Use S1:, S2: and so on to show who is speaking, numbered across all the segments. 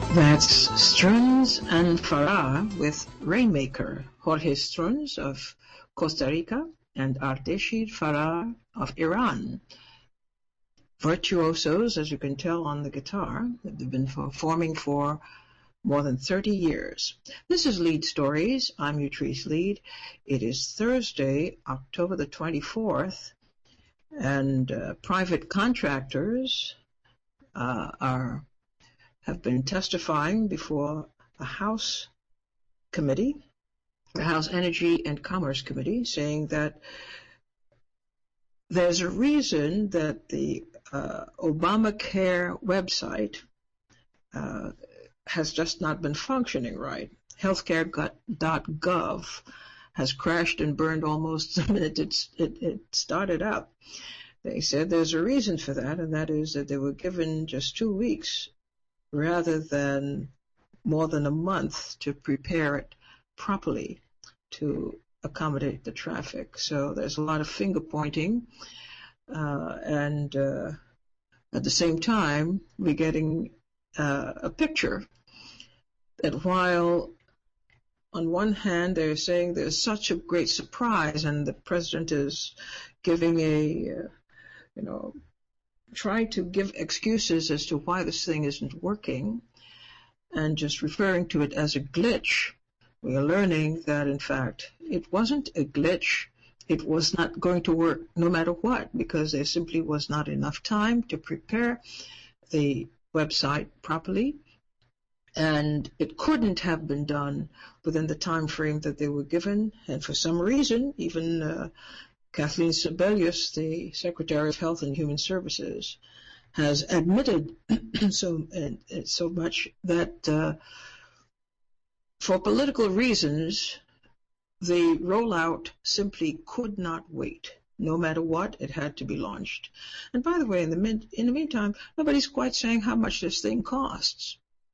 S1: That's Strunz and Farah with Rainmaker, Jorge Strunz of Costa Rica and Ardeshir Farah of Iran. Virtuosos, as you can tell on the guitar. They've been performing for more than 30 years. This is Lead Stories. I'm Utrice Lead. It is Thursday, October the 24th, and private contractors have been testifying before a House committee, the House Energy and Commerce Committee, saying that there's a reason that the Obamacare website has just not been functioning right. Healthcare.gov has crashed and burned almost the minute it started up. They said there's a reason for that, and that is that they were given just 2 weeks rather than more than a month to prepare it properly to accommodate the traffic. So there's a lot of finger pointing, and at the same time, we're getting a picture that while on one hand they're saying there's such a great surprise and the president is giving trying to give excuses as to why this thing isn't working and just referring to it as a glitch, we are learning that, in fact, it wasn't a glitch. It was not going to work no matter what, because there simply was not enough time to prepare the website properly, and it couldn't have been done within the time frame that they were given. And for some reason, even Kathleen Sebelius, the Secretary of Health and Human Services, has admitted so much that for political reasons, the rollout simply could not wait. No matter what, it had to be launched. And by the way, in the meantime, nobody's quite saying how much this thing costs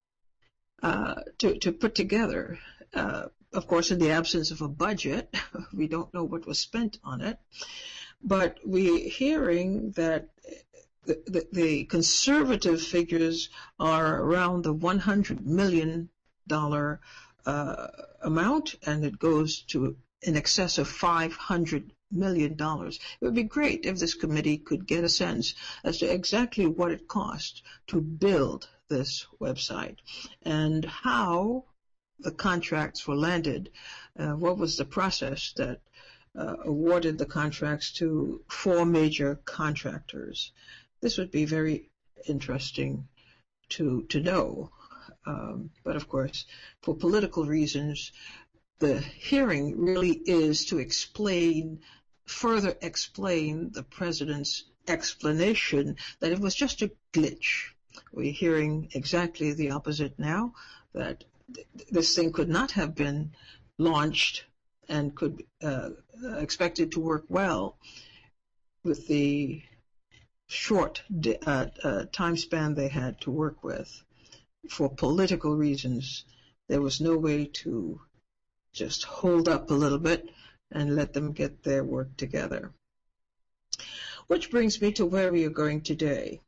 S1: to put together. Of course, in the absence of a budget, we don't know what was spent on it. But we're hearing that the conservative figures are around the $100 million amount, and it goes to in excess of $500 million. It would be great if this committee could get a sense as to exactly what it cost to build this website and how the contracts were landed. What was the process that awarded the contracts to 4 major contractors? This would be very interesting to know. But of course, for political reasons, the hearing really is to further explain the president's explanation that it was just a glitch. We're hearing exactly the opposite now, that this thing could not have been launched and could expected to work well with the short time span they had to work with. For political reasons, there was no way to just hold up a little bit and let them get their work together. Which brings me to where we are going today.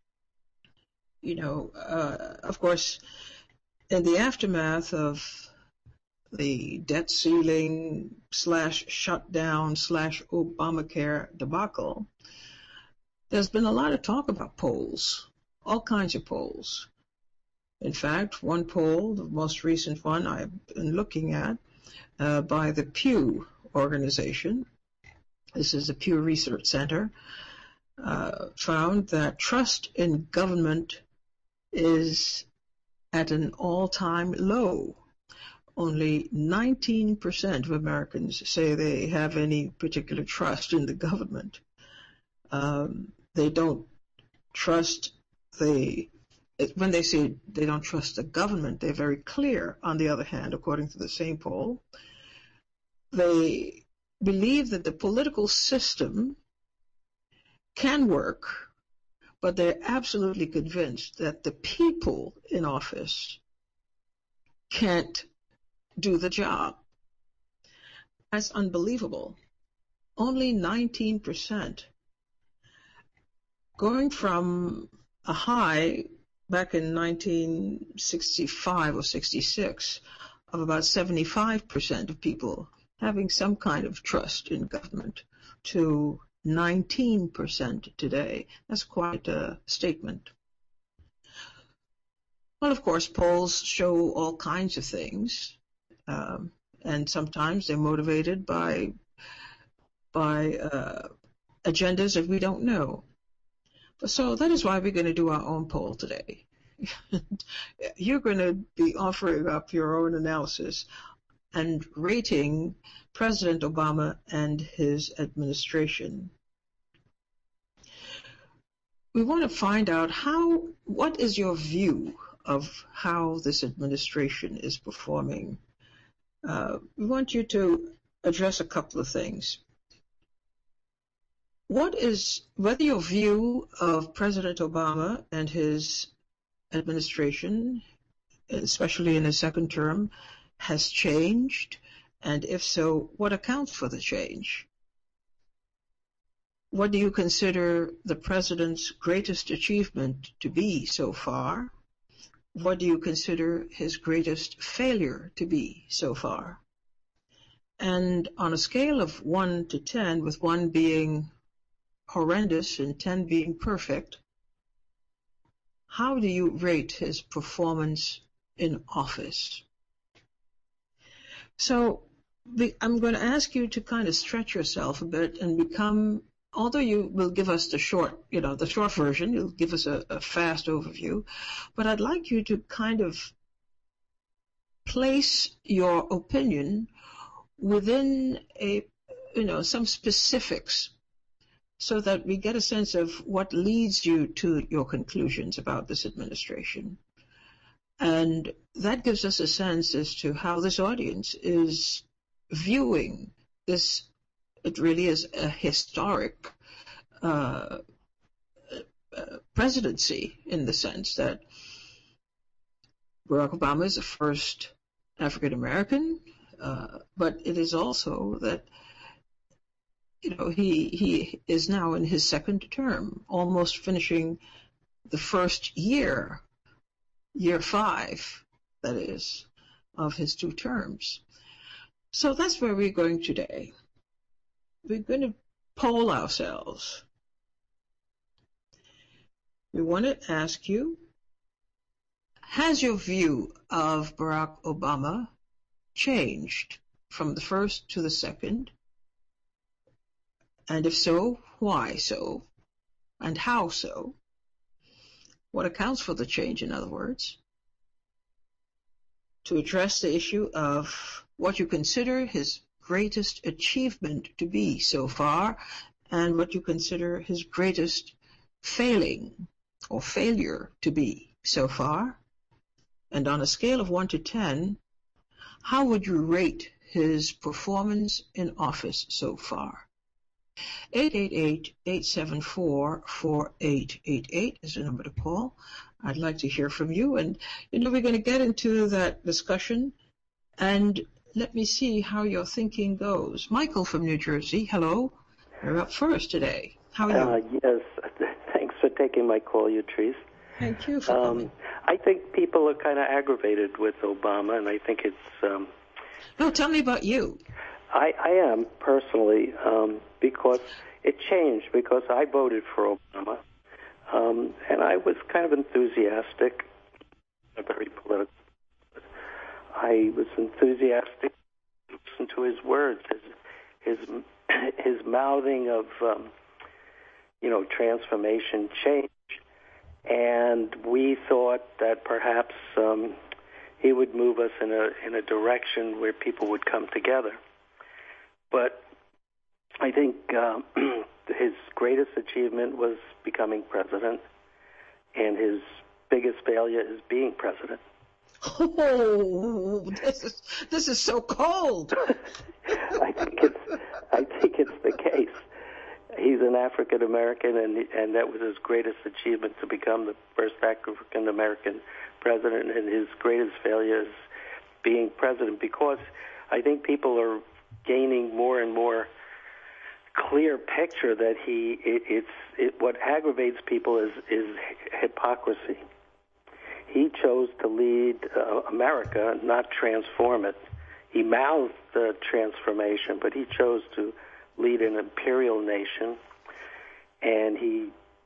S1: Of course, in the aftermath of the debt ceiling / shutdown / Obamacare debacle, there's been a lot of talk about polls, all kinds of polls. In fact, one poll, the most recent one I've been looking at, by the Pew organization, this is the Pew Research Center, found that trust in government is at an all-time low. Only 19% of Americans say they have any particular trust in the government. They don't trust when they say they don't trust the government, they're very clear. On the other hand, according to the same poll, they believe that the political system can work, but they're absolutely convinced that the people in office can't do the job. That's unbelievable. Only 19%. Going from a high back in 1965 or 66 of about 75% of people having some kind of trust in government to 19% today. That's quite a statement. Well, of course, polls show all kinds of things, and sometimes they're motivated by agendas that we don't know. So that is why we're going to do our own poll today. You're going to be offering up your own analysis and rating President Obama and his administration. We want to find out what is your view of how this administration is performing. We want you to address a couple of things. Whether your view of President Obama and his administration, especially in his second term, has changed, and if so, what accounts for the change? What do you consider the president's greatest achievement to be so far? What do you consider his greatest failure to be so far? And on a scale of 1 to 10, with 1 being horrendous and 10 being perfect, how do you rate his performance in office? So I'm going to ask you to kind of stretch yourself a bit and become, although you will give us the short version, you'll give us a fast overview, but I'd like you to kind of place your opinion within some specifics, so that we get a sense of what leads you to your conclusions about this administration. And that gives us a sense as to how this audience is viewing this. It really is a historic presidency, in the sense that Barack Obama is the first African American, but it is also that he is now in his second term, almost finishing the first year 5, that is, of his 2 terms. So that's where we're going today. We're going to poll ourselves. We want to ask you, has your view of Barack Obama changed from the first to the second? And if so, why so? And how so? What accounts for the change, in other words? To address the issue of what you consider his greatest achievement to be so far, and what you consider his greatest failing or failure to be so far. And on a scale of 1 to 10, how would you rate his performance in office so far? 888-874-4888 is the number to call. I'd like to hear from you. And, we're going to get into that discussion. And let me see how your thinking goes. Michael from New Jersey, hello. You're up first today. How are you?
S2: Yes, thanks for taking my call, Utrice.
S1: Thank you for coming.
S2: I think people are kind of aggravated with Obama, and I think it's...
S1: No, tell me about you.
S2: I am, personally, because it changed, because I voted for Obama, and I was kind of enthusiastic, very political. I was enthusiastic to listen to his words, his mouthing of, transformation, change, and we thought that perhaps he would move us in a direction where people would come together. But I think his greatest achievement was becoming president, and his biggest failure is being president.
S1: Oh, this is so cold.
S2: I think it's the case. He's an African American, and that was his greatest achievement, to become the first African American president, and his greatest failure is being president, because I think people are gaining more and more clear picture that what aggravates people is hypocrisy. he chose to lead America, not transform it. He mouthed the transformation, but he chose to lead an imperial nation, and he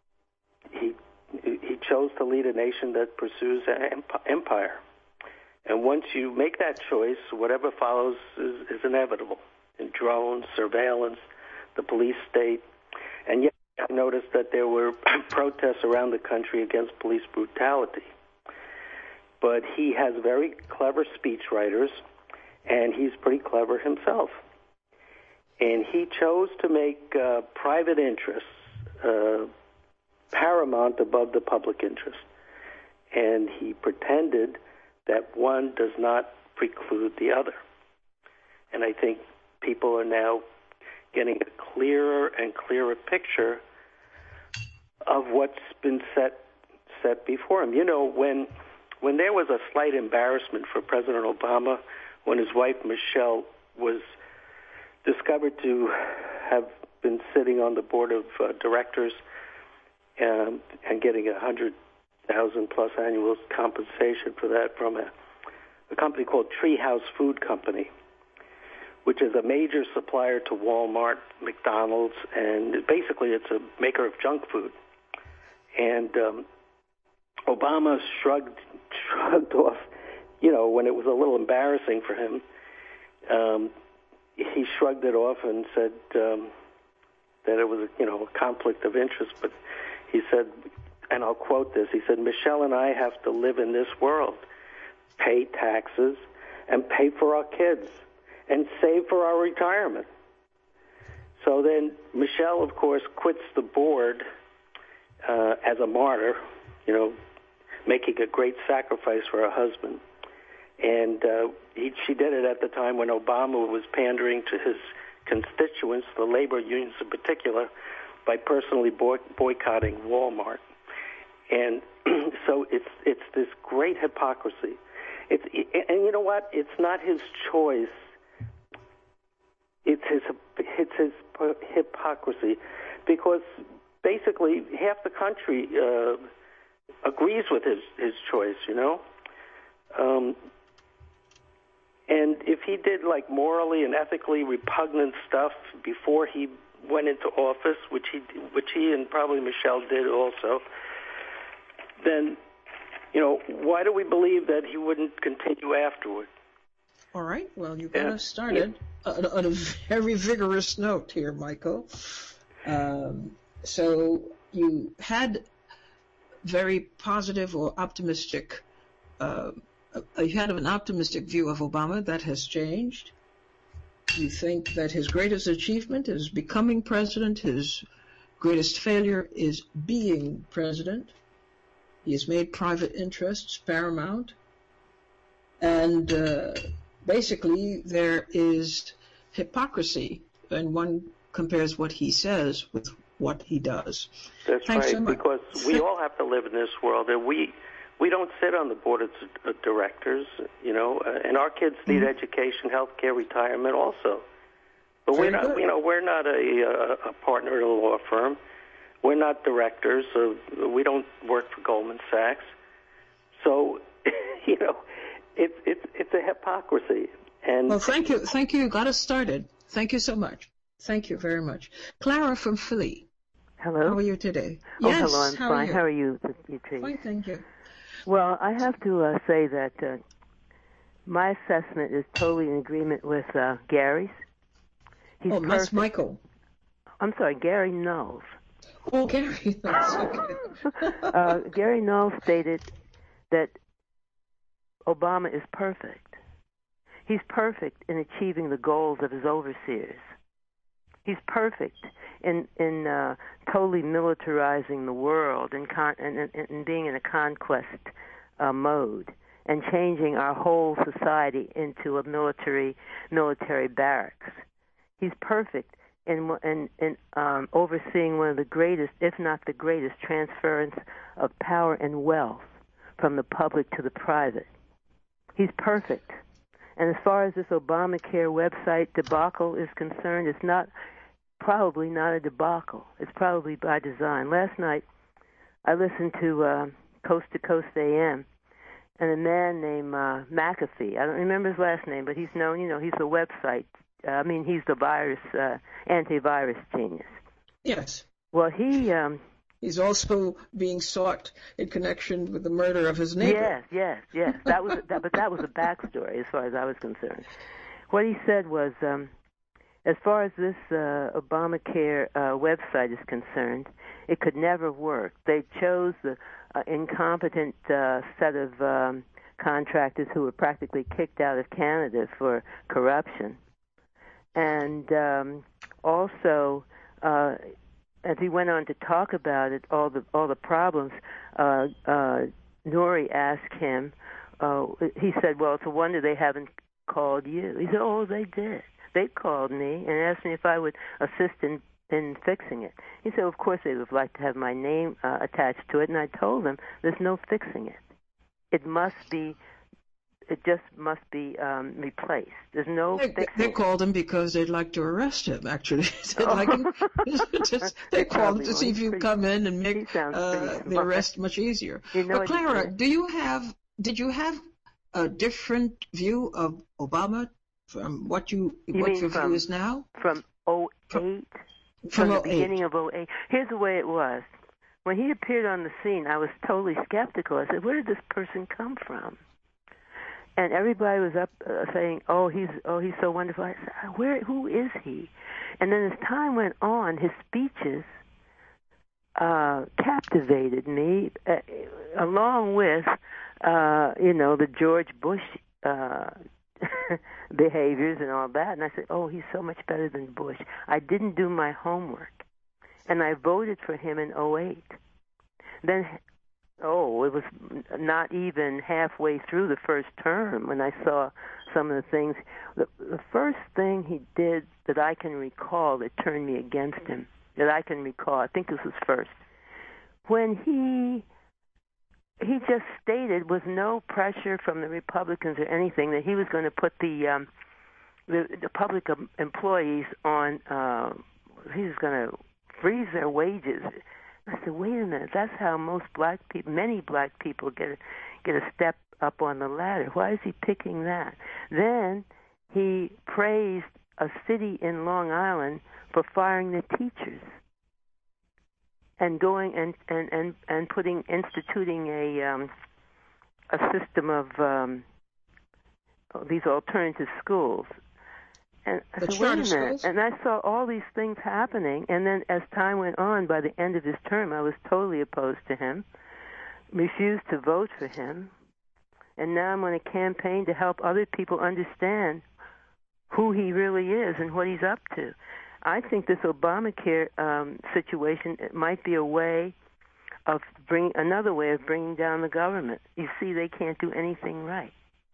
S2: chose to lead a nation that pursues empire. And once you make that choice, whatever follows is inevitable. In drones, surveillance, the police state. And yet I noticed that there were protests around the country against police brutality. But he has very clever speechwriters, and he's pretty clever himself. And he chose to make private interests paramount above the public interest. And he pretended that one does not preclude the other. And I think people are now getting a clearer and clearer picture of what's been set before him. You know, when there was a slight embarrassment for President Obama when his wife Michelle was discovered to have been sitting on the board of directors and getting $100,000 plus annual compensation for that from a company called Treehouse Food Company, which is a major supplier to Walmart, McDonald's, and basically it's a maker of junk food. And Obama shrugged off, you know, when it was a little embarrassing for him. He shrugged it off and said that it was, you know, a conflict of interest. But he said, and I'll quote this, he said, Michelle and I have to live in this world, pay taxes, and pay for our kids, and save for our retirement. So then Michelle, of course, quits the board as a martyr, you know, making a great sacrifice for her husband. And she did it at the time when Obama was pandering to his constituents, the labor unions in particular, by personally boycotting Walmart. And so it's this great hypocrisy. And you know what? It's not his choice. It's his hypocrisy, because basically half the country agrees with his choice, you know. And if he did like morally and ethically repugnant stuff before he went into office, which he and probably Michelle did also, then, you know, why do we believe that he wouldn't continue afterward?
S1: All right. Well, you got us started on a very vigorous note here, Michael. So you had very positive or optimistic, you had an optimistic view of Obama. That has changed. You think that his greatest achievement is becoming president. His greatest failure is being president. He has made private interests paramount. And basically there is hypocrisy when one compares what he says with what he does.
S2: That's
S1: Thanks
S2: right,
S1: so much.
S2: because we all have to live in this world, and we don't sit on the board of directors, you know, and our kids need education, health care, retirement also. But we're not, you know, we're not a partner in a law firm. We're not directors. So we don't work for Goldman Sachs. So, you know, it's a hypocrisy. And
S1: well, thank you. You got us started. Thank you so much. Thank you very much. Clara from Philly.
S3: Hello.
S1: How are you today?
S3: Oh,
S1: yes,
S3: hello. I'm fine. How are you?
S1: Fine, thank you.
S3: Well, I have to say that my assessment is totally in agreement with Gary's. He's perfect.
S1: That's Michael.
S3: I'm sorry, Gary Knowles.
S1: Oh, Gary, that's okay.
S3: Gary Knowles stated that Obama is perfect. He's perfect in achieving the goals of his overseers. He's perfect in totally militarizing the world and being in a conquest mode and changing our whole society into a military barracks. He's perfect in overseeing one of the greatest, if not the greatest, transference of power and wealth from the public to the private. He's perfect. And as far as this Obamacare website debacle is concerned, it's probably not a debacle. It's probably by design. Last night, I listened to Coast AM, and a man named McAfee. I don't remember his last name, but he's known, he's the website. He's the antivirus genius.
S1: Yes.
S3: Well,
S1: he's also being sought in connection with the murder of his neighbor.
S3: Yes. That was a backstory as far as I was concerned. What he said was, as far as this Obamacare website is concerned, it could never work. They chose the incompetent set of contractors who were practically kicked out of Canada for corruption. And also, as he went on to talk about it, all the problems, Nori asked him, he said, well, it's a wonder they haven't called you. He said, oh, they did. They called me and asked me if I would assist in fixing it. He said, of course, they would have liked to have my name attached to it, and I told them there's no fixing it. It just must be replaced. There's no fixing
S1: They called him because they'd like to arrest him, actually. They called him to see if you come in and make the arrest much easier. But Clara, did you have a different view of Obama from what your view is now?
S3: From 2008? From the beginning of 2008. Here's the way it was. When he appeared on the scene, I was totally skeptical. I said, where did this person come from? And everybody was up saying, "Oh, he's so wonderful." I said, "Who is he?" And then as time went on, his speeches captivated me, along with, the George Bush behaviors and all that. And I said, "Oh, he's so much better than Bush." I didn't do my homework, and I voted for him in 2008. Then. Oh, it was not even halfway through the first term when I saw some of the things. The first thing he did that I can recall that turned me against him, I think this was first, when he just stated with no pressure from the Republicans or anything that he was going to put the public employees on, he was going to freeze their wages. I said, wait a minute, that's how many black people get a step up on the ladder. Why is he picking that? Then he praised a city in Long Island for firing the teachers and going and instituting a system of these alternative schools. And I said, wait a minute. And I saw all these things happening. And then as time went on, by the end of his term, I was totally opposed to him, refused to vote for him. And now I'm on a campaign to help other people understand who he really is and what he's up to. I think this Obamacare situation might be another way of bringing down the government. You see, they can't do anything right.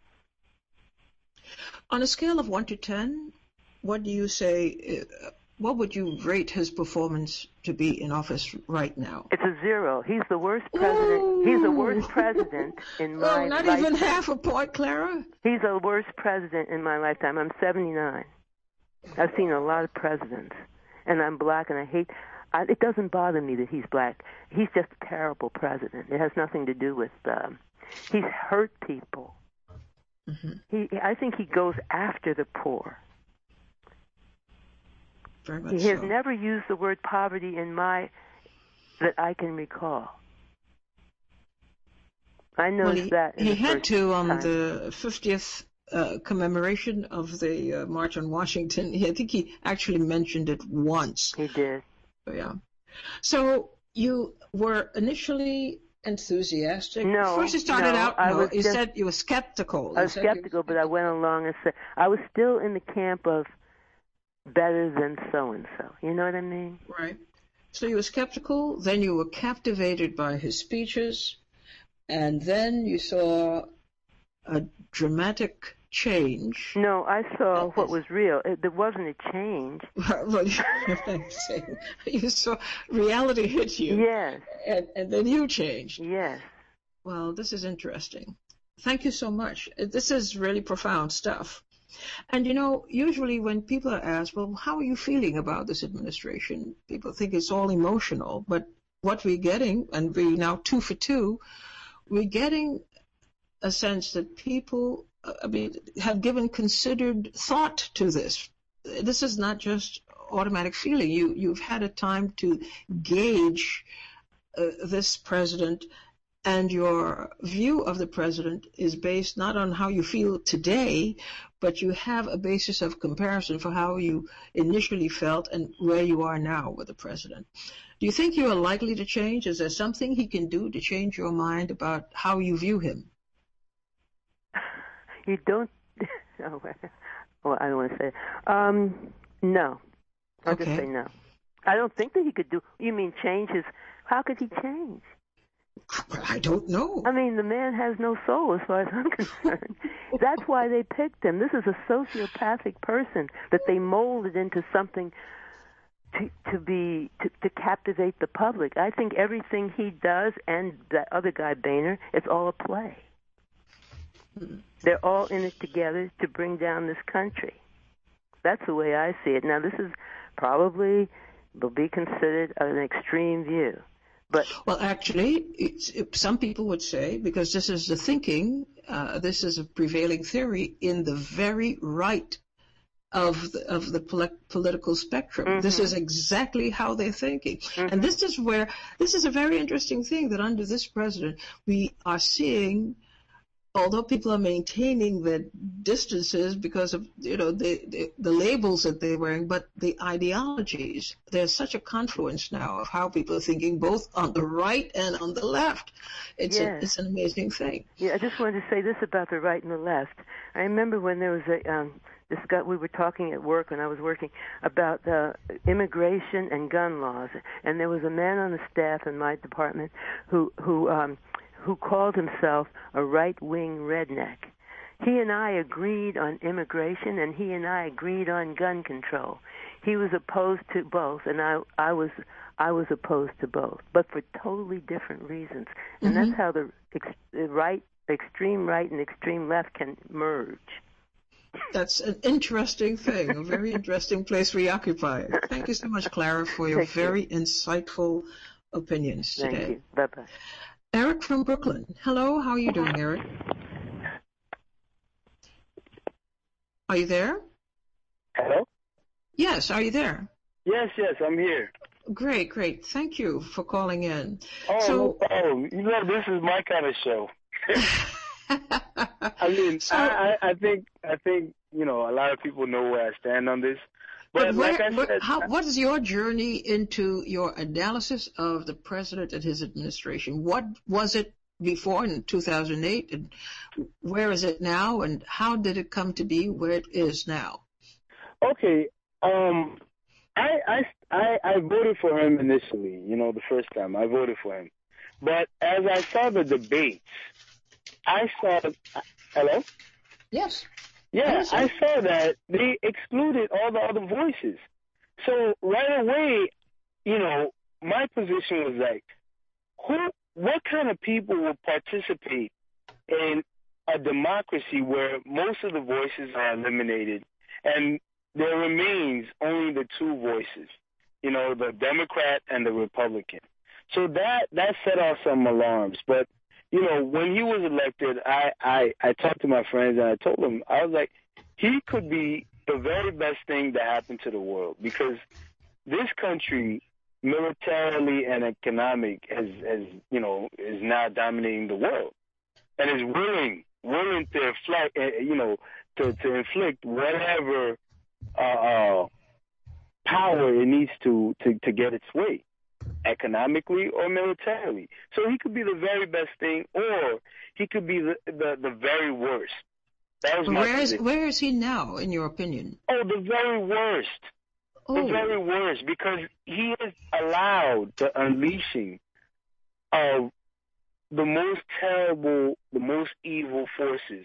S1: On a scale of 1 to 10, what do you say? What would you rate his performance to be in office right now?
S3: It's a 0. He's the worst president. Ooh. He's the worst president in my lifetime.
S1: Not even half a point, Clara.
S3: He's the worst president in my lifetime. I'm 79. I've seen a lot of presidents, and I'm black, and I hate. It doesn't bother me that he's black. He's just a terrible president. It has nothing to do with. He's hurt people. Mm-hmm. I think he goes after the poor.
S1: Very much
S3: he has never used the word poverty that I can recall. I noticed that.
S1: He had to on the 50th commemoration of the March on Washington. I think he actually mentioned it once.
S3: He did.
S1: Yeah. So you were initially enthusiastic?
S3: No.
S1: First you started out, you said you were skeptical.
S3: I was skeptical, but I went along and said, I was still in the camp of better than so-and-so. You know what I mean?
S1: Right. So you were skeptical, then you were captivated by his speeches, and then you saw a dramatic change.
S3: No, I saw what was real. There wasn't a change.
S1: Well, you saw reality hit you.
S3: Yes.
S1: And then you changed.
S3: Yes.
S1: Well, this is interesting. Thank you so much. This is really profound stuff. And, usually when people are asked, well, how are you feeling about this administration? People think it's all emotional. But what we're getting, and we're now 2 for 2, we're getting a sense that people, have given considered thought to this. This is not just automatic feeling. You've had a time to gauge this president, and your view of the president is based not on how you feel today, but you have a basis of comparison for how you initially felt and where you are now with the president. Do you think you are likely to change? Is there something he can do to change your mind about how you view him?
S3: You don't. Well, I don't want to say. No. I'll just say no. I don't think that he could do. You mean change his? How could he change?
S1: I don't know.
S3: I mean, the man has no soul as far as I'm concerned. That's why they picked him. This is a sociopathic person that they molded into something to captivate the public. I think everything he does, and that other guy, Boehner, it's all a play. They're all in it together to bring down this country. That's the way I see it. Now, this is probably will be considered an extreme view. But,
S1: well, actually, some people would say, because this is the thinking, this is a prevailing theory in the very right of the political spectrum. Mm-hmm. This is exactly how they're thinking. Mm-hmm. And this is a very interesting thing, that under this president, we are seeing, although people are maintaining their distances because of, the labels that they're wearing, but the ideologies, there's such a confluence now of how people are thinking, both on the right and on the left. It's an amazing thing.
S3: Yeah, I just wanted to say this about the right and the left. I remember when there was we were talking at work when I was working about immigration and gun laws, and there was a man on the staff in my department who called himself a right-wing redneck. He and I agreed on immigration, and he and I agreed on gun control. He was opposed to both, and I was opposed to both, but for totally different reasons. And that's how the extreme right and extreme left can merge.
S1: That's an interesting thing, a very interesting place we occupy. Thank you so much, Clara, for your very insightful opinions today.
S3: Thank you. Bye-bye.
S1: Eric from Brooklyn. Hello, how are you doing, Eric? Are you there?
S4: Hello?
S1: Yes, are you there?
S4: Yes, I'm here.
S1: Great. Thank you for calling in.
S4: Oh, no problem. This is my kind of show. I mean, I think a lot of people know where I stand on this. But
S1: what is your journey into your analysis of the president and his administration? What was it before in 2008, and where is it now, and how did it come to be where it is now?
S4: Okay, I voted for him initially. The first time I voted for him, but as I saw the debates, I saw. Hello?
S1: Yes.
S4: Yeah, I saw that they excluded all the other voices. So right away, my position was like, what kind of people will participate in a democracy where most of the voices are eliminated and there remains only the two voices, the Democrat and the Republican. So that set off some alarms. But when he was elected, I talked to my friends and I told them, I was like, he could be the very best thing that happened to the world, because this country, militarily and economic, is now dominating the world and is willing to inflict whatever power it needs to get its way, economically or militarily. So he could be the very best thing, or he could be the very worst. That was
S1: where is he now, in your opinion?
S4: Oh, the very worst. Oh. The very worst, because he is allowed the unleashing of the most terrible, the most evil forces,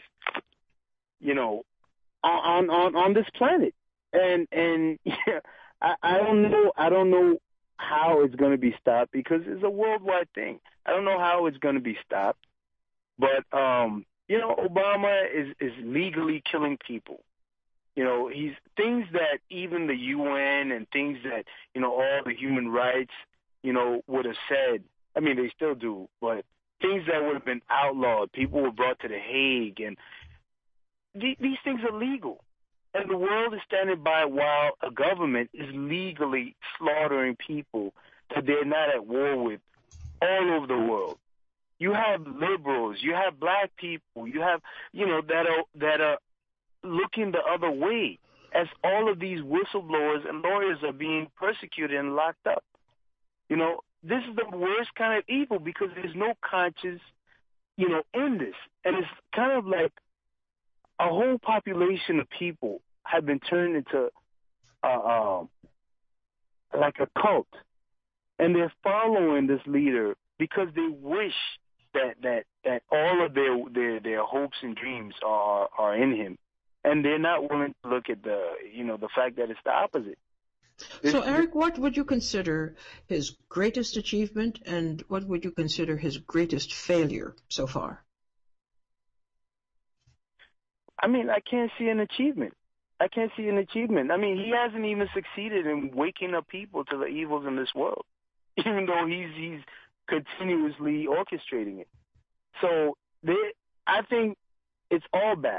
S4: on this planet. And yeah, I don't know how it's going to be stopped, because it's a worldwide thing. I don't know how it's going to be stopped, but Obama is legally killing people. He's things that even the UN and things that all the human rights would have said. I mean, they still do, but things that would have been outlawed. People were brought to The Hague, and these things are legal. And the world is standing by while a government is legally slaughtering people that they're not at war with all over the world. You have liberals, you have black people, you have, that are looking the other way as all of these whistleblowers and lawyers are being persecuted and locked up. This is the worst kind of evil because there's no conscience, in this. And it's kind of like a whole population of people have been turned into like a cult. And they're following this leader because they wish that all of their hopes and dreams are in him. And they're not willing to look at the fact that it's the opposite.
S1: So, Eric, what would you consider his greatest achievement, and what would you consider his greatest failure so far?
S4: I mean, I can't see an achievement. I mean, he hasn't even succeeded in waking up people to the evils in this world, even though he's continuously orchestrating it. So I think it's all bad.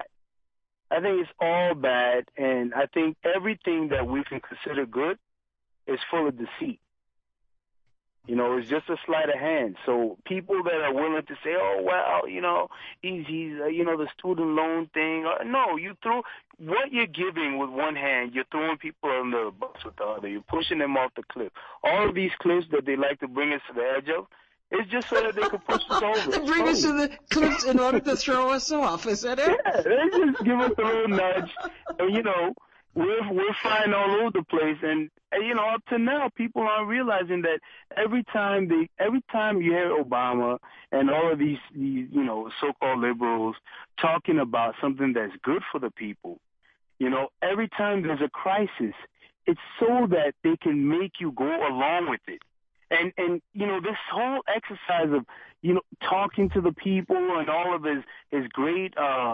S4: And I think everything that we can consider good is full of deceit. It's just a sleight of hand. So people that are willing to say, oh, well, he's the student loan thing. No, what you're giving with one hand, you're throwing people under the bus with the other. You're pushing them off the cliff. All of these cliffs that they like to bring us to the edge of, it's just so that they can push us over.
S1: They bring us to the cliffs in order to throw us off, is that it?
S4: Yeah, they just give us a little nudge. And, we're flying all over the place. And up to now, people aren't realizing that every time you hear Obama and all of these so-called liberals talking about something that's good for the people, every time there's a crisis, it's so that they can make you go along with it. And this whole exercise of talking to the people and all of his great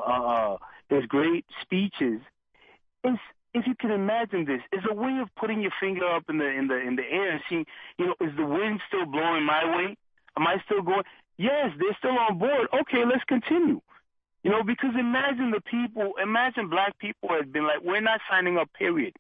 S4: speeches is, if you can imagine this, is a way of putting your finger up in the air and seeing, is the wind still blowing my way? Am I still going? Yes, they're still on board. Okay, let's continue. Because imagine black people had been like, we're not signing up, period.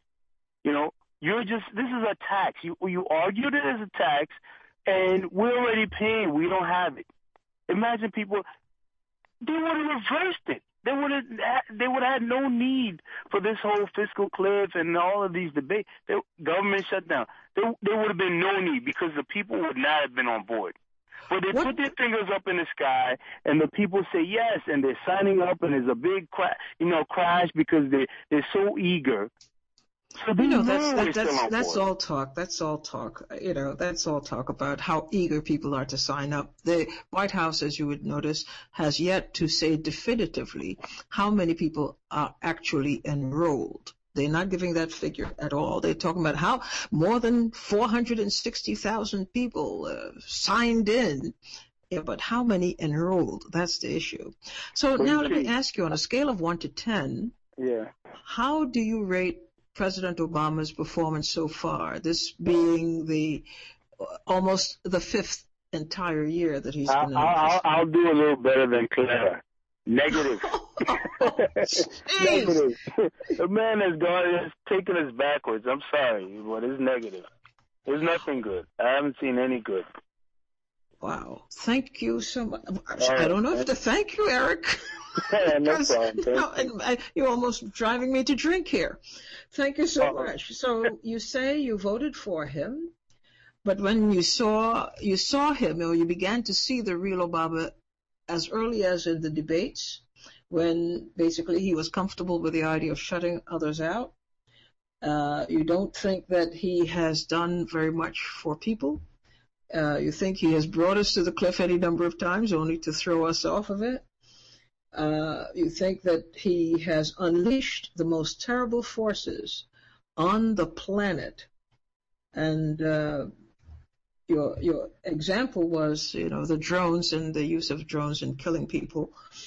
S4: This is a tax. You argued it as a tax, and we're already paying. We don't have it. Imagine people, they would have reversed it. They would have had no need for this whole fiscal cliff and all of these debates. Government shutdown. There would have been no need because the people would not have been on board. But they put their fingers up in the sky, and the people say yes, and they're signing up, and there's a big crash because they're so eager. So
S1: that's all talk. That's all talk. That's all talk about how eager people are to sign up. The White House, as you would notice, has yet to say definitively how many people are actually enrolled. They're not giving that figure at all. They're talking about how more than 460,000 people signed in. Yeah, but how many enrolled? That's the issue. So now let me ask you, on a scale of 1 to 10, how do you rate President Obama's performance so far, this being almost the fifth entire year that he's been in office?
S4: I'll do a little better than Clara. Negative. Negative. The man has taken us backwards. I'm sorry, but it's negative. There's nothing good. I haven't seen any good.
S1: Wow. Thank you so much. I don't know if to thank you, Eric.
S4: No problem.
S1: You're almost driving me to drink here. Thank you so much. So you say you voted for him, but when you saw him, or you began to see the real Obama as early as in the debates, when basically he was comfortable with the idea of shutting others out, you don't think that he has done very much for people? You think he has brought us to the cliff any number of times only to throw us off of it? You think that he has unleashed the most terrible forces on the planet, and your example was, the drones and the use of drones in killing people.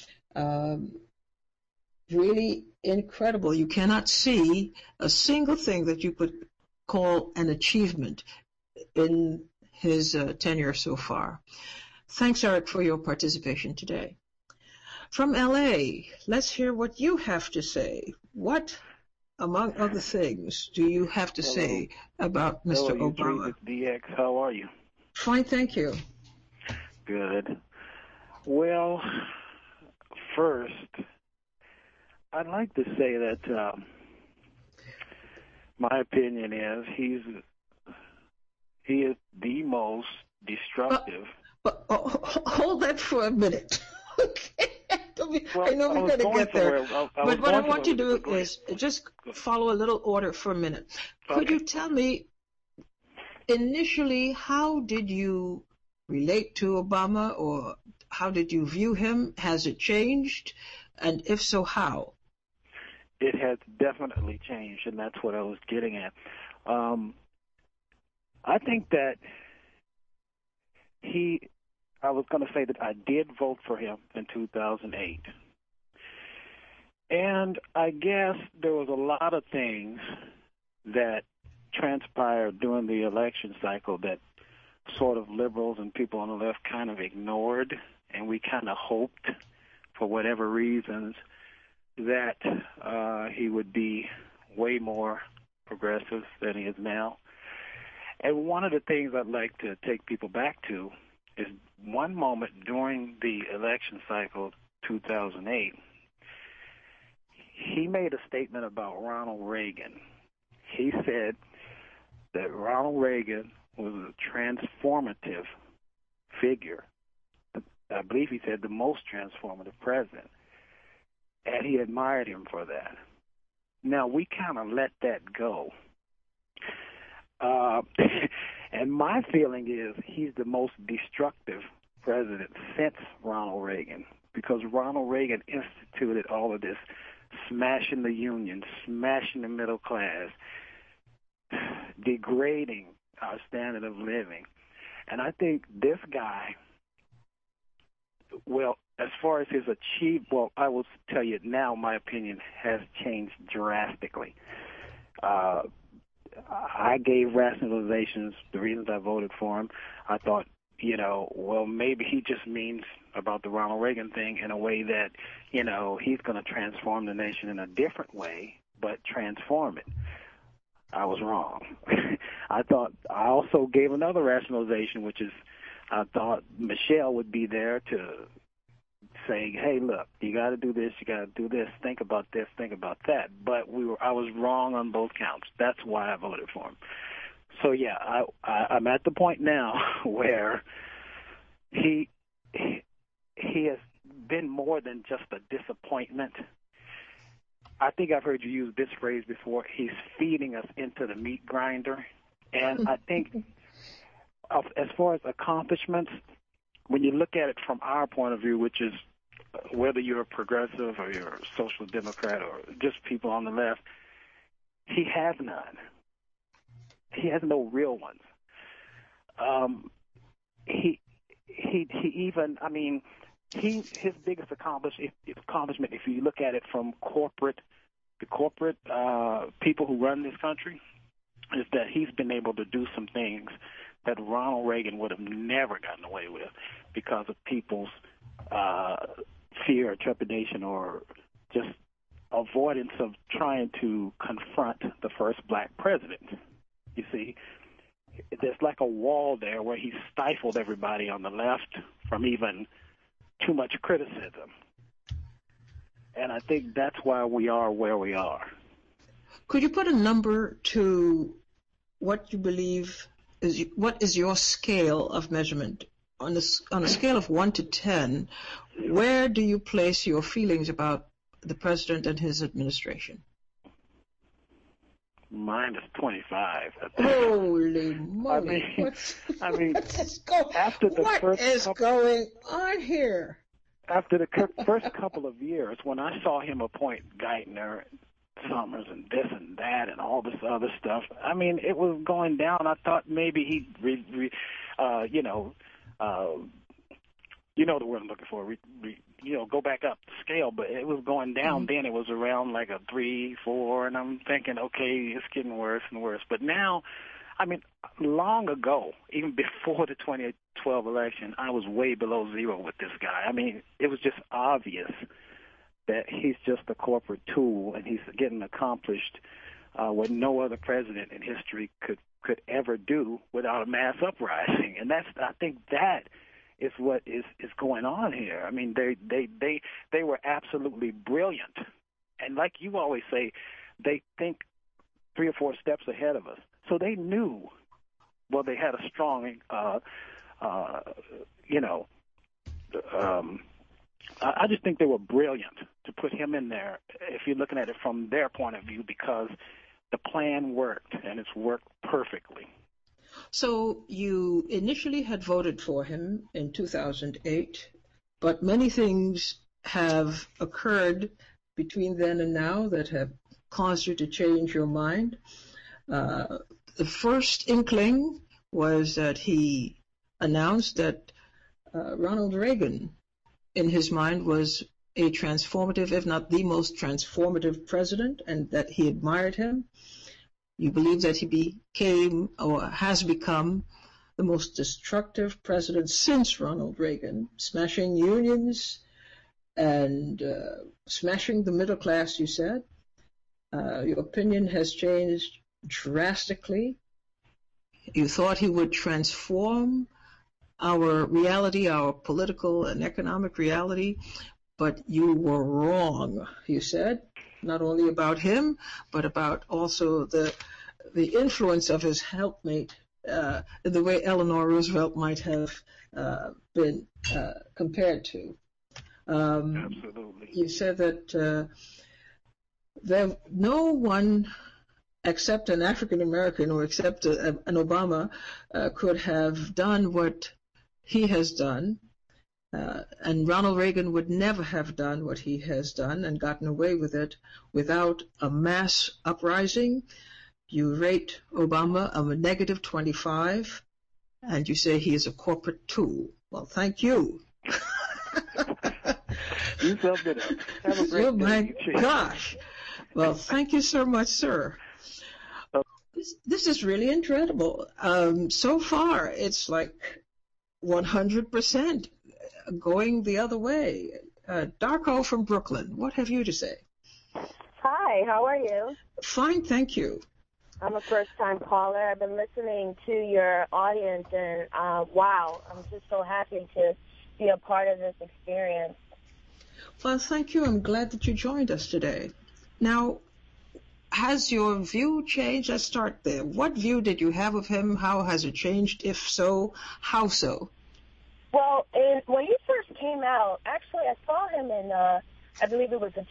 S1: Really incredible. You cannot see a single thing that you could call an achievement in his tenure so far. Thanks, Eric, for your participation today. From LA, let's hear what you have to say. What, among other things, do you have to say about Mr. Obama?
S5: DX, how are you?
S1: Fine, thank you.
S5: Good. Well, first, I'd like to say that my opinion is he is the most destructive.
S1: Hold that for a minute. Okay.
S5: Well,
S1: I know we're going to get there. But what I want to do
S5: is
S1: just follow a little order for a minute. Could you tell me, initially, how did you relate to Obama, or how did you view him? Has it changed? And if so, how?
S5: It has definitely changed, and that's what I was getting at. I think that I was going to say that I did vote for him in 2008. And I guess there was a lot of things that transpired during the election cycle that sort of liberals and people on the left kind of ignored, and we kind of hoped, for whatever reasons, that he would be way more progressive than he is now. And one of the things I'd like to take people back to is one moment during the election cycle 2008, he made a statement about Ronald Reagan. He said that Ronald Reagan was a transformative figure. I believe he said the most transformative president. And he admired him for that. Now, we kind of let that go. And my feeling is he's the most destructive president since Ronald Reagan, because Ronald Reagan instituted all of this smashing the union, smashing the middle class, degrading our standard of living. And I think this guy, well, as far as his I will tell you now, my opinion has changed drastically. I gave rationalizations, the reasons I voted for him. I thought, maybe he just means about the Ronald Reagan thing in a way that, he's going to transform the nation in a different way, but transform it. I was wrong. I also gave another rationalization, which is I thought Michelle would be there to say, hey, look, you got to do this, you got to do this, think about this, think about that. But I was wrong on both counts. That's why I voted for him. So, yeah, I'm at the point now where he has been more than just a disappointment. I think I've heard you use this phrase before. He's feeding us into the meat grinder. And I think as far as accomplishments, when you look at it from our point of view, which is whether you're a progressive or you're a social democrat or just people on the left, he has none. He has no real ones. His biggest accomplishment, if you look at it from the corporate people who run this country, is that he's been able to do some things that Ronald Reagan would have never gotten away with because of people's fear or trepidation or just avoidance of trying to confront the first black president. You see, there's like a wall there where he stifled everybody on the left from even too much criticism. And I think that's why we are where we are.
S1: Could you put a number to what you believe what is your scale of measurement? On a scale of 1 to 10, where do you place your feelings about the president and his administration?
S5: Mine is 25.
S1: Holy moly! What is going on here?
S5: After the first couple of years, when I saw him appoint Geithner, Summers, and this and that, and all this other stuff, it was going down. I thought maybe he'd, the word I'm looking for, go back up the scale, but it was going down. Mm-hmm. Then it was around like a 3, 4, and I'm thinking, okay, it's getting worse and worse. But now I mean, long ago, even before the 2012 election, I was way below zero with this guy. I mean, it was just obvious that he's just a corporate tool, and he's getting accomplished what no other president in history could ever do without a mass uprising. And I think that is what is going on here. I mean, they were absolutely brilliant, and like you always say, they think 3 or 4 steps ahead of us. So they knew. Well, they had a strong, I just think they were brilliant to put him in there, if you're looking at it from their point of view, because the plan worked, and it's worked perfectly.
S1: So you initially had voted for him in 2008, but many things have occurred between then and now that have caused you to change your mind. The first inkling was that he announced that Ronald Reagan, in his mind, was a transformative, if not the most transformative president, and that he admired him. You believe that he became or has become the most destructive president since Ronald Reagan, smashing unions and smashing the middle class, you said. Your opinion has changed drastically. You thought he would transform our reality, our political and economic reality, but you were wrong, you said, not only about him, but about also the influence of his helpmate, the way Eleanor Roosevelt might have been compared to.
S5: Absolutely.
S1: You said that no one except an African American or except an Obama could have done what he has done, and Ronald Reagan would never have done what he has done and gotten away with it without a mass uprising. You rate Obama a negative 25, and you say he is a corporate tool. Well, thank you.
S5: You summed it up. Have a great
S1: oh,
S5: day.
S1: My gosh. Well, thank you so much, sir. This is really incredible. So far, it's like 100% going the other way. Darko from Brooklyn, what have you to say?
S6: Hi, how are you?
S1: Fine, thank you.
S6: I'm a first-time caller. I've been listening to your audience, and wow, I'm just so happy to be a part of this experience.
S1: Well, thank you. I'm glad that you joined us today. Now, has your view changed? Let's start there. What view did you have of him? How has it changed? If so, how so?
S6: Well, when he first came out, actually, I saw him in, I believe it was the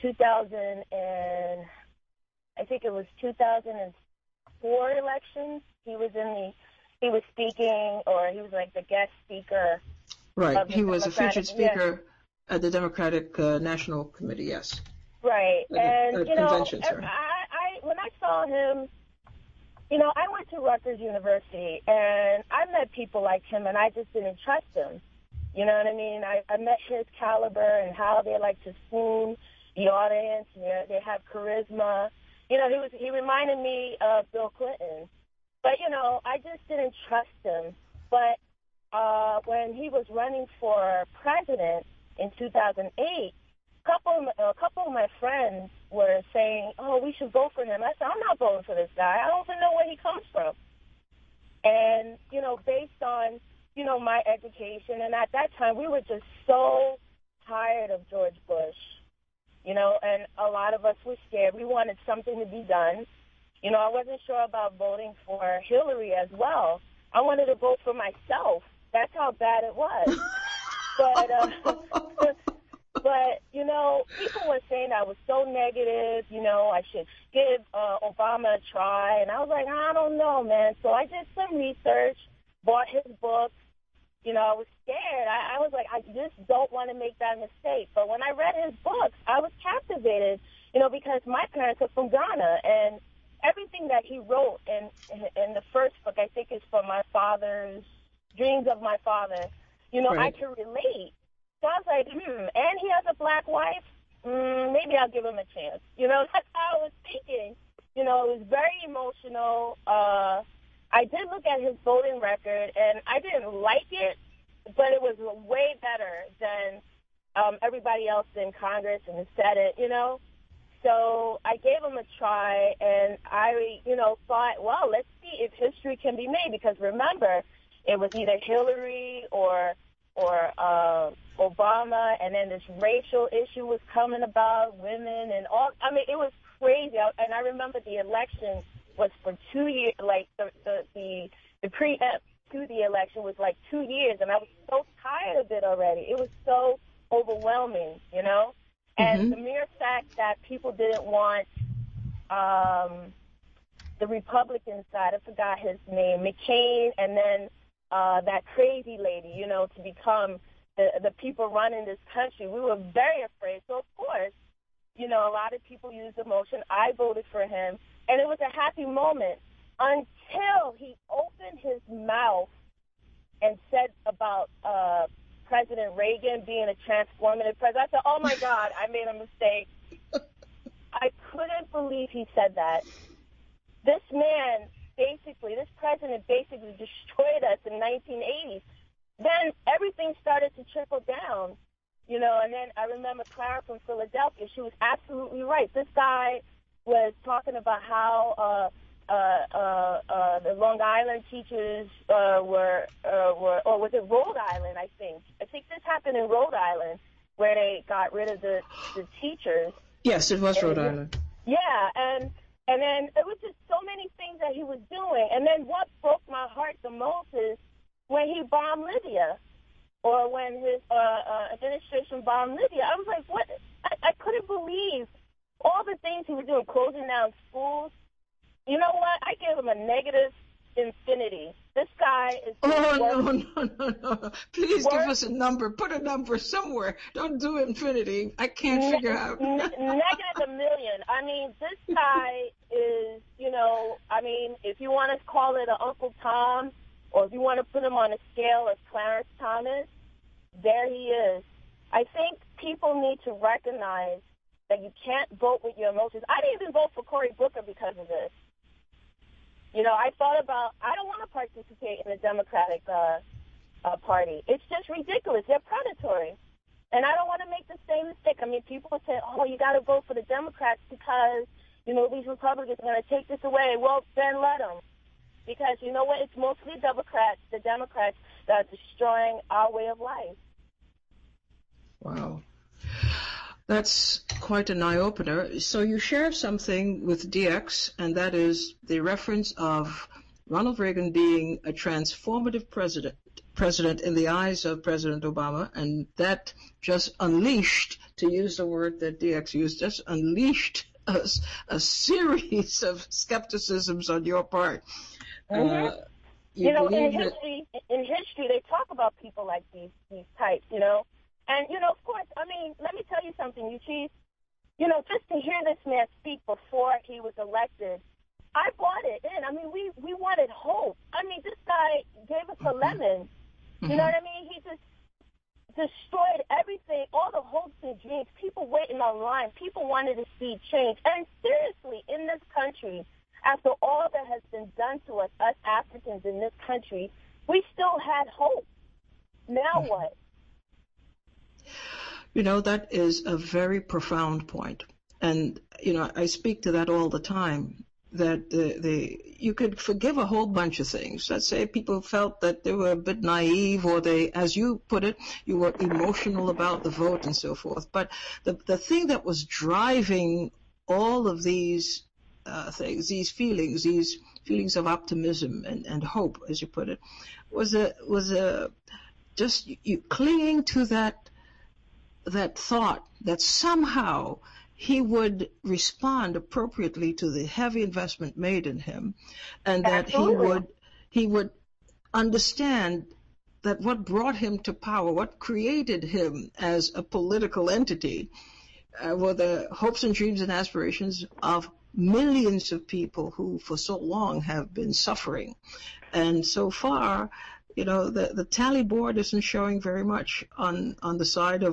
S6: 2004 elections. He was speaking, or he was like the guest speaker.
S1: Right. He was a featured speaker at the Democratic National Committee, yes.
S6: Right. And,
S1: when
S6: I saw him, I went to Rutgers University, and I met people like him, and I just didn't trust him. You know what I mean? I met his caliber and how they like to swoon the audience. They have charisma. He reminded me of Bill Clinton. But, I just didn't trust him. But when he was running for president in 2008, a couple of my friends were saying, oh, we should vote for him. I said, I'm not voting for this guy. I don't even know where he comes from. And, based on, my education, and at that time we were just so tired of George Bush, and a lot of us were scared. We wanted something to be done. I wasn't sure about voting for Hillary as well. I wanted to vote for myself. That's how bad it was. But, people were saying I was so negative, I should give Obama a try. And I was like, I don't know, man. So I did some research, bought his books. I was scared. I was like, I just don't want to make that mistake. But when I read his books, I was captivated, because my parents are from Ghana. And everything that he wrote in the first book, I think, is from my father's Dreams of My Father. Right. I can relate. So I was like, and he has a black wife? Maybe I'll give him a chance. That's how I was thinking. It was very emotional. I I did look at his voting record, and I didn't like it, but it was way better than everybody else in Congress and the Senate, you know. So I gave him a try, and I, thought, well, let's see if history can be made, because remember, it was either Hillary or Obama, and then this racial issue was coming about, women and all. I mean, it was crazy. And I remember the election was for 2 years, like the preempt to the election was like 2 years, and I was so tired of it already. It was so overwhelming, you know? And the mere fact that people didn't want the Republican side, I forgot his name, McCain, and then that crazy lady, to become the people running this country. We were very afraid. So, of course, a lot of people used emotion. I voted for him, and it was a happy moment until he opened his mouth and said about President Reagan being a transformative president. I said, oh, my God, I made a mistake. I couldn't believe he said that. This president basically destroyed us in the 1980s. Then everything started to trickle down, and then I remember Clara from Philadelphia. She was absolutely right. This guy was talking about how the Long Island teachers were, or was it Rhode Island, I think. I think this happened in Rhode Island, where they got rid of the teachers.
S1: Yes, it was Rhode Island.
S6: Yeah, and then it was just so many things that he was doing. And then what broke my heart the most is when he bombed Libya, or when his administration bombed Libya. I was like, what? I couldn't believe all the things he was doing, closing down schools. You know what? I gave him a negative infinity. This guy is...
S1: No. Please give us a number. Put a number somewhere. Don't do infinity. I can't figure out.
S6: Negative 1 million. I mean, this guy is, if you want to call it an Uncle Tom, or if you want to put him on a scale of Clarence Thomas, there he is. I think people need to recognize that you can't vote with your emotions. I didn't even vote for Cory Booker because of this. I thought about, I don't want to participate in the Democratic Party. It's just ridiculous. They're predatory. And I don't want to make the same mistake. I mean, people say, oh, you got to vote for the Democrats because, these Republicans are going to take this away. Well, then let them. Because you know what? It's mostly the Democrats that are destroying our way of life.
S1: Wow. That's quite an eye-opener. So you share something with DX, and that is the reference of Ronald Reagan being a transformative president in the eyes of President Obama, and that just unleashed, to use the word that DX used, just unleashed a series of skepticisms on your part.
S6: In history, they talk about people like these types, And, of course, I mean, let me tell you something, Eugene. Just to hear this man speak before he was elected, I bought it in. I mean, we wanted hope. I mean, this guy gave us a lemon. You know what I mean? He just destroyed everything, all the hopes and dreams. People waiting online. People wanted to see change. And seriously, in this country, after all that has been done to us Africans in this country, we still had hope. Now what?
S1: That is a very profound point. And, I speak to that all the time, that you could forgive a whole bunch of things. Let's say people felt that they were a bit naive, or they, as you put it, you were emotional about the vote and so forth. But the thing that was driving all of these things, these feelings of optimism and hope, as you put it, was just you clinging to that thought that somehow he would respond appropriately to the heavy investment made in him, and that he would understand that what brought him to power, what created him as a political entity, were the hopes and dreams and aspirations of millions of people who for so long have been suffering. And so far, the tally board isn't showing very much on the side of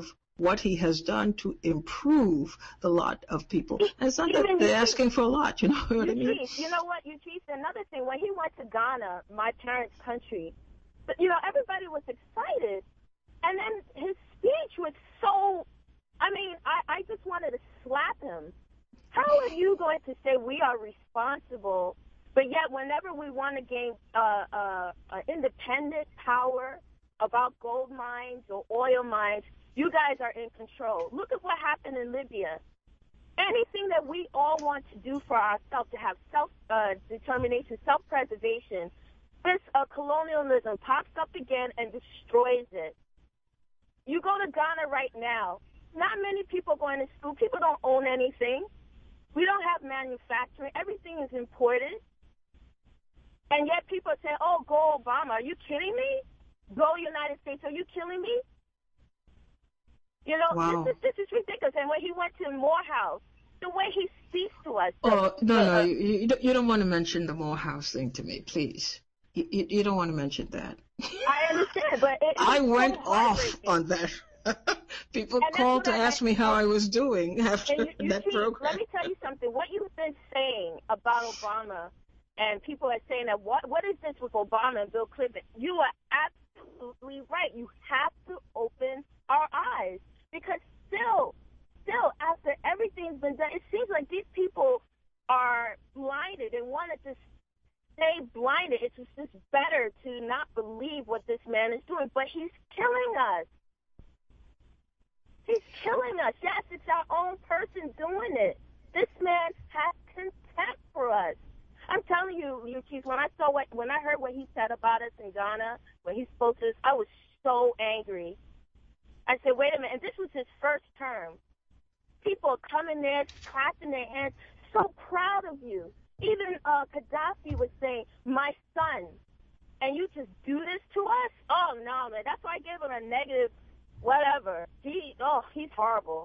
S1: what he has done to improve the lot of people. And it's not that they're asking for a lot, you know what I mean?
S6: You know what, Eugene, another thing, when he went to Ghana, my parents' country, but, you know, everybody was excited. And then his speech was so, I mean, I just wanted to slap him. How are you going to say we are responsible, but yet whenever we want to gain independent power about gold mines or oil mines, you guys are in control. Look at what happened in Libya. Anything that we all want to do for ourselves, to have self-determination, self-preservation, this colonialism pops up again and destroys it. You go to Ghana right now, not many people going to school. People don't own anything. We don't have manufacturing. Everything is imported. And yet people say, oh, go Obama. Are you kidding me? Go United States. Are you killing me? You know,
S1: wow.
S6: This is ridiculous. And when he went to Morehouse, the way he speaks to us.
S1: Oh, no, you don't want to mention the Morehouse thing to me, please. You don't want to mention that.
S6: I understand, but
S1: I went off on that. People called to ask me how I was doing after that program.
S6: Let me tell you something. What you've been saying about Obama, and people are saying that what is this with Obama and Bill Clinton? You are absolutely right. You have to open our eyes, because still after everything's been done, it seems like these people are blinded and want to just stay blinded. It's just better to not believe what this man is doing, but he's killing us. He's killing us. Yes, it's our own person doing it. This man has contempt for us. I'm telling you, Chief, when I heard what he said about us in Ghana, when he spoke to us, I was so angry. I said, wait a minute, and this was his first term. People are coming there, clapping their hands, so proud of you. Even Gaddafi was saying, my son, and you just do this to us? Oh, no, man, that's why I gave him a negative whatever. He's horrible.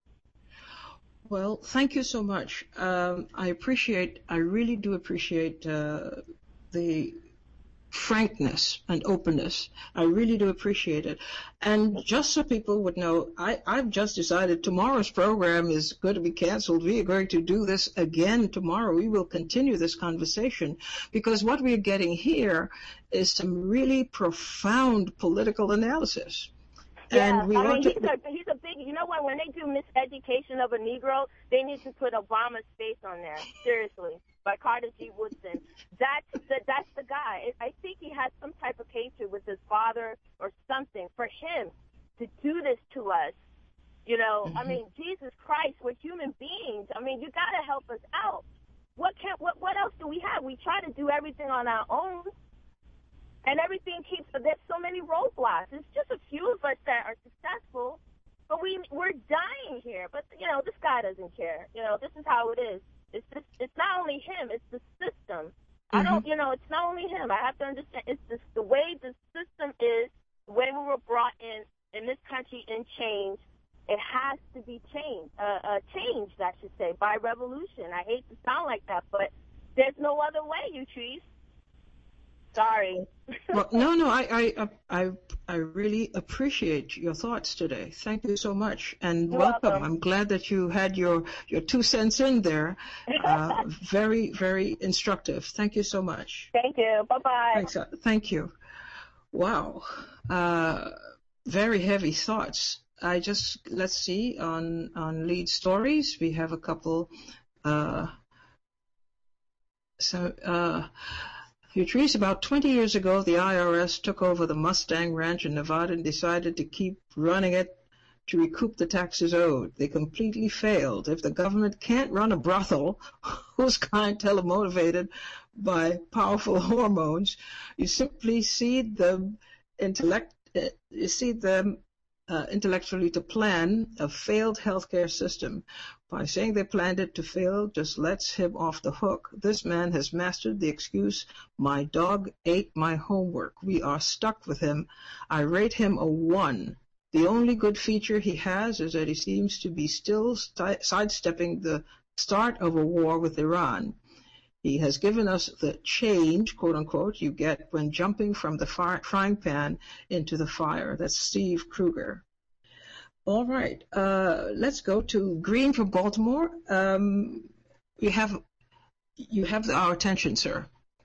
S1: Well, thank you so much. I really do appreciate the frankness and openness. I really do appreciate it. And just so people would know, I've just decided tomorrow's program is going to be canceled. We are going to do this again tomorrow. We will continue this conversation, because what we're getting here is some really profound political analysis.
S6: Yeah,
S1: and
S6: he's a big, you know what, when they do miseducation of a Negro, they need to put Obama's face on there, seriously, by Carter G. Woodson. That's the guy. I think he has some type of hatred with his father or something for him to do this to us. You know, I mean, Jesus Christ, we're human beings. I mean, you got to help us out. What else do we have? We try to do everything on our own. And everything there's so many roadblocks. It's just a few of us that are successful, but we're dying here. But, you know, this guy doesn't care. You know, this is how it is. It's not only him, it's the system. I don't, you know, it's not only him. I have to understand. It's just the way the system is, the way we were brought in this country in change. It has to be changed, changed, I should say, by revolution. I hate to sound like that, but there's no other way, Utrice. Sorry.
S1: Well, no, I really appreciate your thoughts today. Thank you so much, and welcome. I'm glad that you had your 2 cents in there. Very, very instructive. Thank you so much.
S6: Thank you. Bye-bye.
S1: Thanks. Thank you. Wow. Very heavy thoughts. Let's see, on lead stories, we have a couple. Utrice, about 20 years ago, the IRS took over the Mustang Ranch in Nevada and decided to keep running it to recoup the taxes owed. They completely failed. If the government can't run a brothel whose clientele are motivated by powerful hormones, you simply cede them intellectually to plan a failed healthcare system. By saying they planned it to fail just lets him off the hook. This man has mastered the excuse, my dog ate my homework. We are stuck with him. I rate him a 1. The only good feature he has is that he seems to be still sidestepping the start of a war with Iran. He has given us the change, quote unquote, you get when jumping from the frying pan into the fire. That's Steve Kruger. All right. Let's go to Green from Baltimore. You have our attention, sir.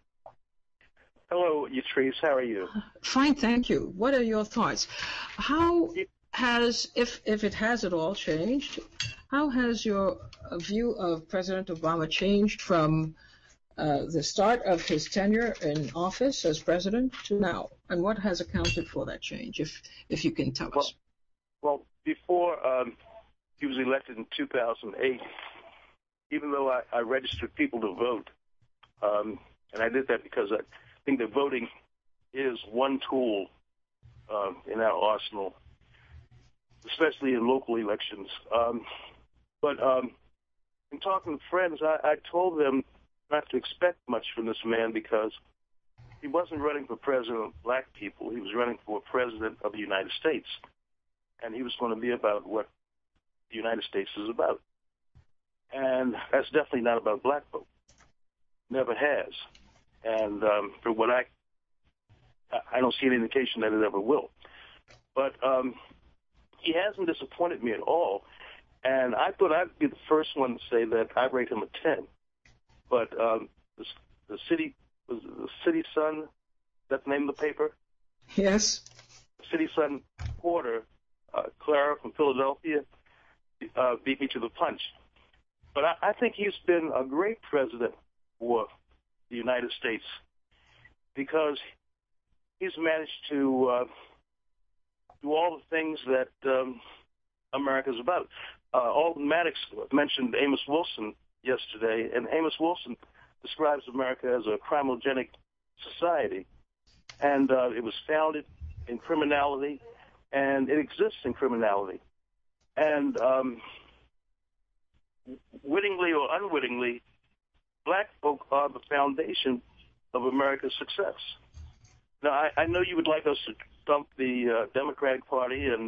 S7: Hello, Yatrice. How are you?
S1: Fine, thank you. What are your thoughts? How has, if it has at all changed, how has your view of President Obama changed from the start of his tenure in office as president to now? And what has accounted for that change, if you can tell us?
S7: Well, before he was elected in 2008, even though I registered people to vote, and I did that because I think that voting is one tool in our arsenal, especially in local elections. But in talking to friends, I told them not to expect much from this man because he wasn't running for president of black people. He was running for president of the United States. And he was going to be about what the United States is about. And that's definitely not about black folk. Never has. And for what I don't see any indication that it ever will. But he hasn't disappointed me at all. And I thought I'd be the first one to say that I rate him a 10. But the City Sun, is that the name of the paper?
S1: Yes.
S7: City Sun reporter, Clara from Philadelphia, beat me to the punch. But I think he's been a great president for the United States because he's managed to do all the things that America's about. Alden Maddox mentioned Amos Wilson yesterday, and Amos Wilson describes America as a crimogenic society. And it was founded in criminality, and it exists in criminality. And wittingly or unwittingly, black folk are the foundation of America's success. Now, I know you would like us to dump the Democratic Party and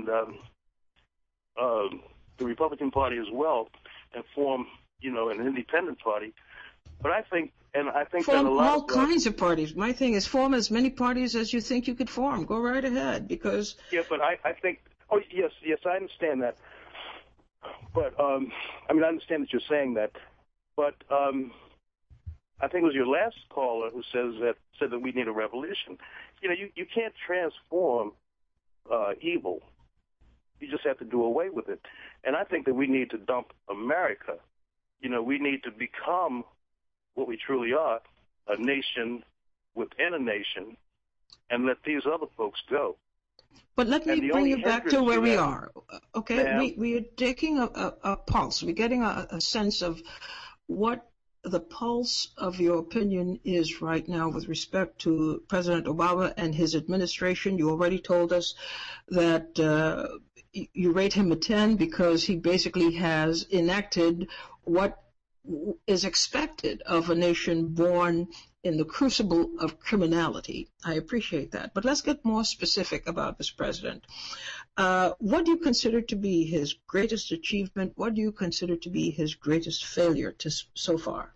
S7: the Republican Party as well and form, an independent party. But I think
S1: form
S7: that a lot
S1: all kinds of parties. My thing is form as many parties as you think you could form. Go right ahead, because
S7: but I think. Oh yes, I understand that. But I understand that you're saying that. But I think it was your last caller who said that we need a revolution. You can't transform evil. You just have to do away with it. And I think that we need to dump America. We need to become what we truly are, a nation within a nation, and let these other folks go.
S1: But let me bring you back to where we are. Okay, we are taking a pulse. We're getting a sense of what the pulse of your opinion is right now with respect to President Obama and his administration. You already told us that you rate him a 10 because he basically has enacted what is expected of a nation born in the crucible of criminality. I appreciate that. But let's get more specific about this president. What do you consider to be his greatest achievement? What do you consider to be his greatest failure so far?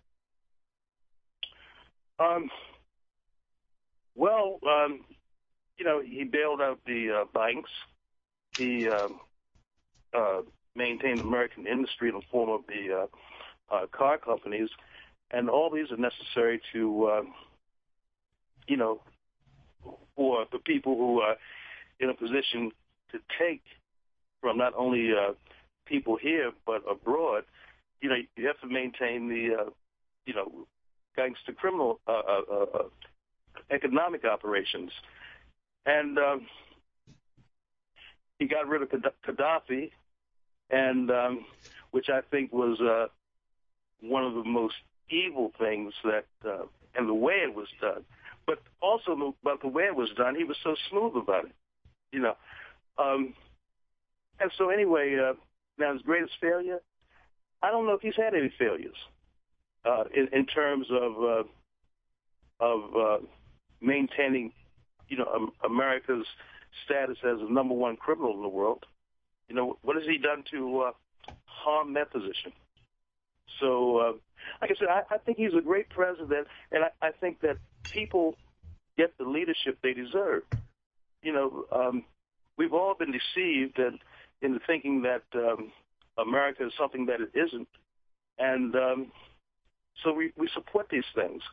S7: He bailed out the banks. He maintained American industry in the form of the car companies, and all these are necessary to, for the people who are in a position to take from not only people here but abroad. You have to maintain the, gangster criminal economic operations, and he got rid of Gaddafi, and which I think was one of the most evil things that, and the way it was done, but also about the way it was done, he was so smooth about it, and so anyway, now his greatest failure, I don't know if he's had any failures in terms of maintaining, America's status as the number one criminal in the world. What has he done to harm that position? So, like I said, I think he's a great president, and I think that people get the leadership they deserve. We've all been deceived, and, into thinking that America is something that it isn't. And so we support these things.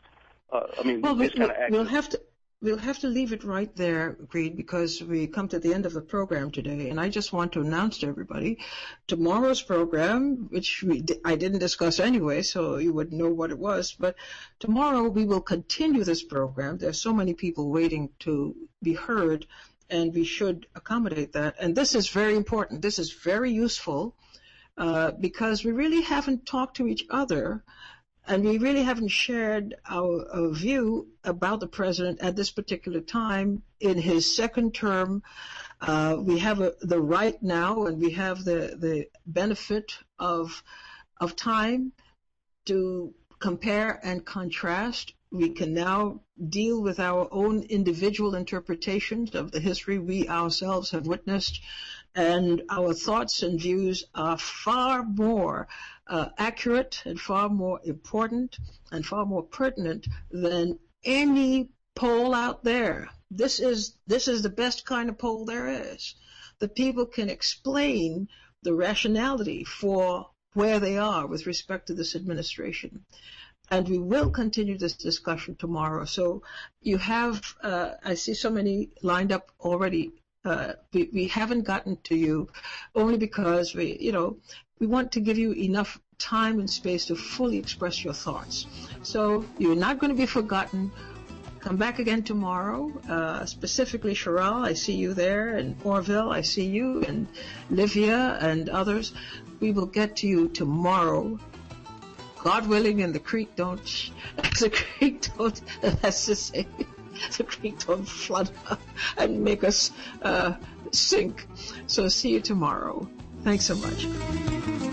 S1: We'll have to leave it right there, Creed, because we come to the end of the program today, and I just want to announce to everybody tomorrow's program, which I didn't discuss anyway, so you would know what it was, but tomorrow we will continue this program. There's so many people waiting to be heard, and we should accommodate that. And this is very important. This is very useful because we really haven't talked to each other. And we really haven't shared our view about the president at this particular time in his second term. We have the right now, and we have the benefit of time to compare and contrast. We can now deal with our own individual interpretations of the history we ourselves have witnessed, and our thoughts and views are far more accurate and far more important and far more pertinent than any poll out there. This is the best kind of poll there is. The people can explain the rationality for where they are with respect to this administration. And we will continue this discussion tomorrow. So you have, I see so many lined up already. We haven't gotten to you only because we want to give you enough time and space to fully express your thoughts. So you're not going to be forgotten. Come back again tomorrow, specifically Sherelle, I see you there, and Orville, I see you, and Livia and others. We will get to you tomorrow, God willing, and the creek don't flood and make us sink. So see you tomorrow. Thanks so much.